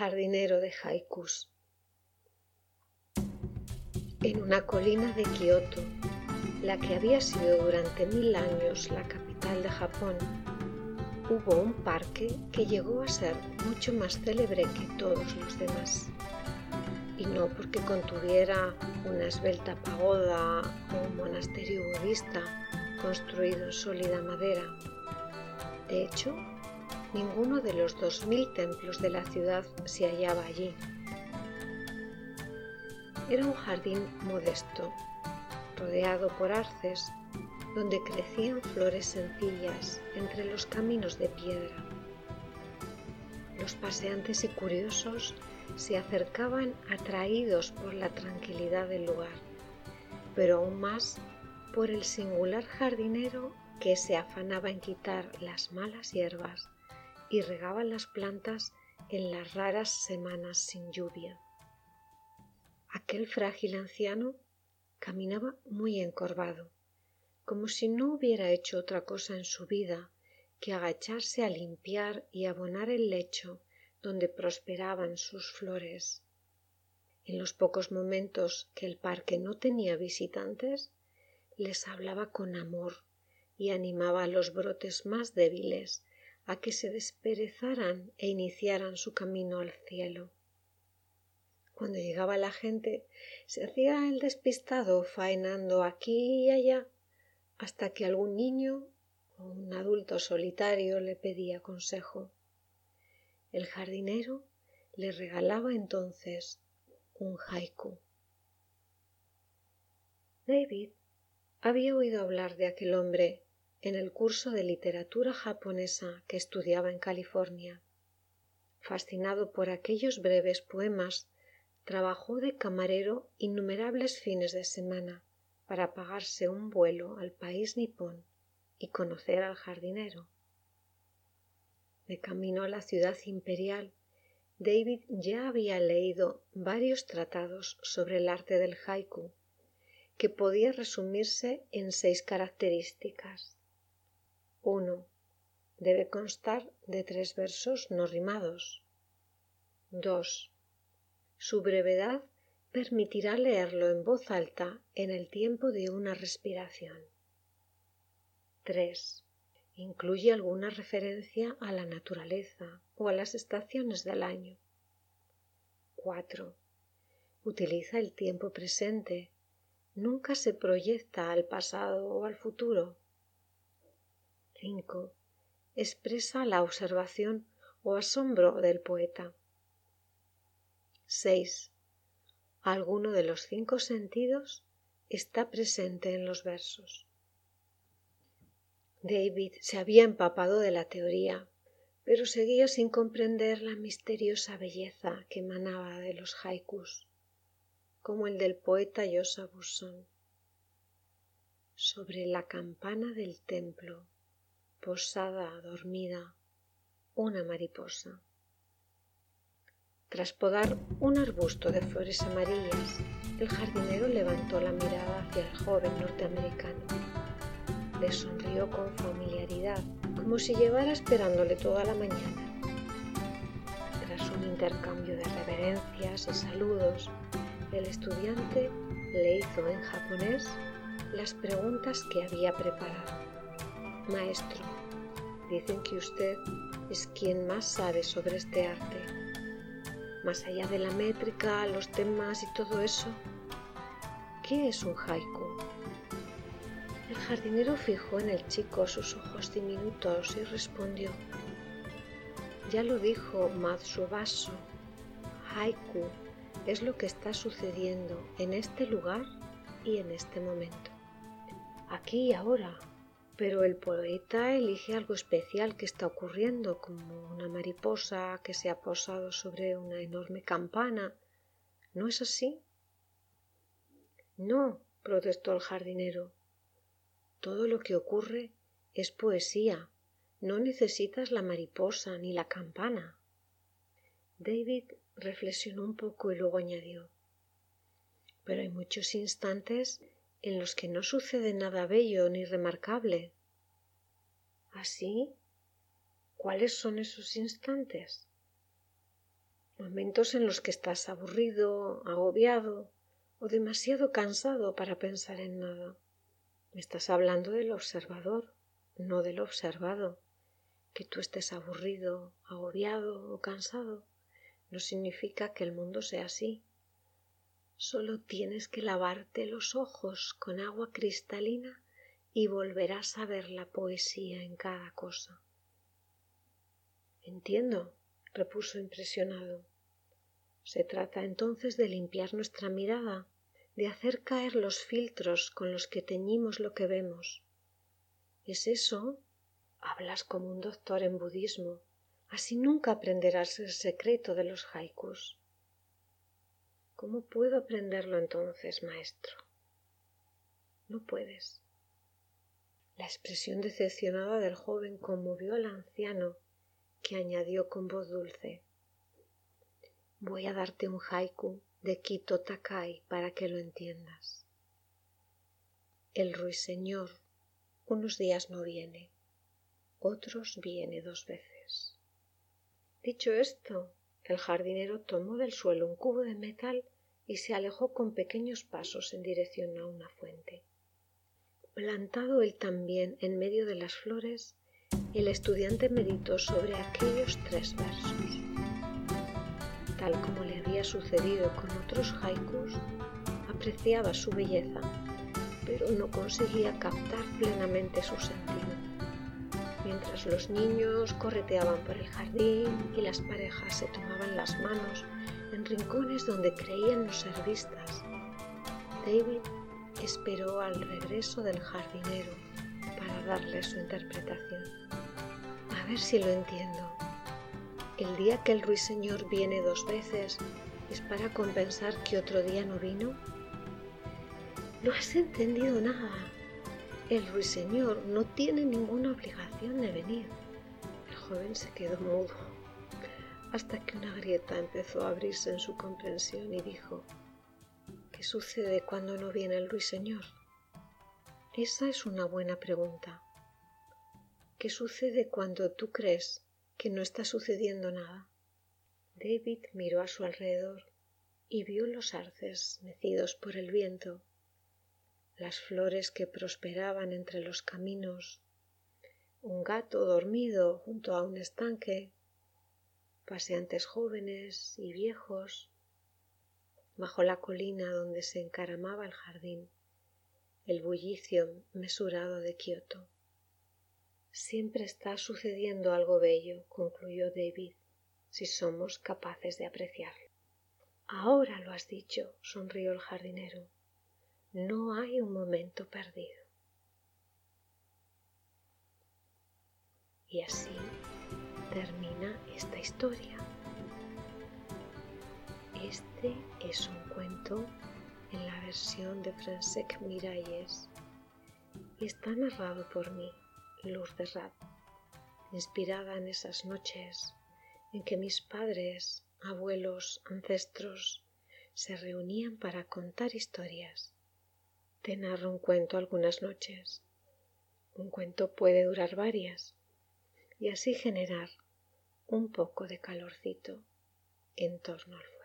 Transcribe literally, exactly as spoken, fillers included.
jardinero de haikus. En una colina de Kioto, la que había sido durante mil años la capital de Japón, hubo un parque que llegó a ser mucho más célebre que todos los demás. Y no porque contuviera una esbelta pagoda o un monasterio budista construido en sólida madera. De hecho, ninguno de los dos mil templos de la ciudad se hallaba allí. Era un jardín modesto, rodeado por arces, donde crecían flores sencillas entre los caminos de piedra. Los paseantes y curiosos se acercaban atraídos por la tranquilidad del lugar, pero aún más por el singular jardinero que se afanaba en quitar las malas hierbas y regaba las plantas en las raras semanas sin lluvia. Aquel frágil anciano caminaba muy encorvado, como si no hubiera hecho otra cosa en su vida que agacharse a limpiar y abonar el lecho donde prosperaban sus flores. En los pocos momentos que el parque no tenía visitantes, les hablaba con amor y animaba a los brotes más débiles a que se desperezaran e iniciaran su camino al cielo. Cuando llegaba la gente, se hacía el despistado faenando aquí y allá, hasta que algún niño o un adulto solitario le pedía consejo. El jardinero le regalaba entonces un haiku. David había oído hablar de aquel hombre en el curso de literatura japonesa que estudiaba en California. Fascinado por aquellos breves poemas, trabajó de camarero innumerables fines de semana para pagarse un vuelo al país nipón y conocer al jardinero. De camino a la ciudad imperial, David ya había leído varios tratados sobre el arte del haiku, que podía resumirse en seis características. uno. Debe constar de tres versos no rimados. dos. Su brevedad permitirá leerlo en voz alta en el tiempo de una respiración. tres. Incluye alguna referencia a la naturaleza o a las estaciones del año. cuatro. Utiliza el tiempo presente. Nunca se proyecta al pasado o al futuro. cinco. Expresa la observación o asombro del poeta. seis. Alguno de los cinco sentidos está presente en los versos. David se había empapado de la teoría, pero seguía sin comprender la misteriosa belleza que emanaba de los haikus, como el del poeta Yosa Busson. Sobre la campana del templo, posada dormida, una mariposa. Tras podar un arbusto de flores amarillas, el jardinero levantó la mirada hacia el joven norteamericano. Le sonrió con familiaridad, como si llevara esperándole toda la mañana. Tras un intercambio de reverencias y saludos, el estudiante le hizo en japonés las preguntas que había preparado. Maestro, dicen que usted es quien más sabe sobre este arte. Más allá de la métrica, los temas y todo eso, ¿qué es un haiku? El jardinero fijó en el chico sus ojos diminutos y respondió: ya lo dijo Matsubaso, haiku es lo que está sucediendo en este lugar y en este momento, aquí y ahora, pero el poeta elige algo especial que está ocurriendo, como una mariposa que se ha posado sobre una enorme campana. ¿No es así? No, protestó el jardinero. Todo lo que ocurre es poesía. No necesitas la mariposa ni la campana. David reflexionó un poco y luego añadió: pero hay muchos instantes en los que no sucede nada bello ni remarcable. ¿Así? ¿Cuáles son esos instantes? Momentos en los que estás aburrido, agobiado o demasiado cansado para pensar en nada. Me estás hablando del observador, no del observado. Que tú estés aburrido, agobiado o cansado no significa que el mundo sea así. Solo tienes que lavarte los ojos con agua cristalina y volverás a ver la poesía en cada cosa. Entiendo, repuso impresionado. Se trata entonces de limpiar nuestra mirada, de hacer caer los filtros con los que teñimos lo que vemos. ¿Es eso? Hablas como un doctor en budismo. Así nunca aprenderás el secreto de los haikus. ¿Cómo puedo aprenderlo entonces, maestro? No puedes. La expresión decepcionada del joven conmovió al anciano, que añadió con voz dulce: Voy a darte un haiku de Kito Takai para que lo entiendas. El ruiseñor unos días no viene, otros viene dos veces. Dicho esto, el jardinero tomó del suelo un cubo de metal y se alejó con pequeños pasos en dirección a una fuente. Plantado él también en medio de las flores, el estudiante meditó sobre aquellos tres versos. Tal como le había sucedido con otros haikus, apreciaba su belleza, pero no conseguía captar plenamente su sentido. Mientras los niños correteaban por el jardín y las parejas se tomaban las manos en rincones donde creían no ser vistas, David esperó al regreso del jardinero para darle su interpretación. A ver si lo entiendo. El día que el ruiseñor viene dos veces es para compensar que otro día no vino. No has entendido nada. El ruiseñor no tiene ninguna obligación de venir. El joven se quedó mudo, hasta que una grieta empezó a abrirse en su comprensión y dijo: ¿Qué sucede cuando no viene el ruiseñor? Esa es una buena pregunta. ¿Qué sucede cuando tú crees que no está sucediendo nada? David miró a su alrededor y vio los arces mecidos por el viento, las flores que prosperaban entre los caminos, un gato dormido junto a un estanque, paseantes jóvenes y viejos, bajo la colina donde se encaramaba el jardín, el bullicio mesurado de Kioto. Siempre está sucediendo algo bello, concluyó David, si somos capaces de apreciarlo. Ahora lo has dicho, sonrió el jardinero. No hay un momento perdido. Y así termina esta historia. Este es un cuento en la versión de Francesc Miralles y está narrado por mí, Lourdes Rat, inspirada en esas noches en que mis padres, abuelos, ancestros se reunían para contar historias. Te narro un cuento algunas noches. Un cuento puede durar varias y así generar un poco de calorcito en torno al fuego.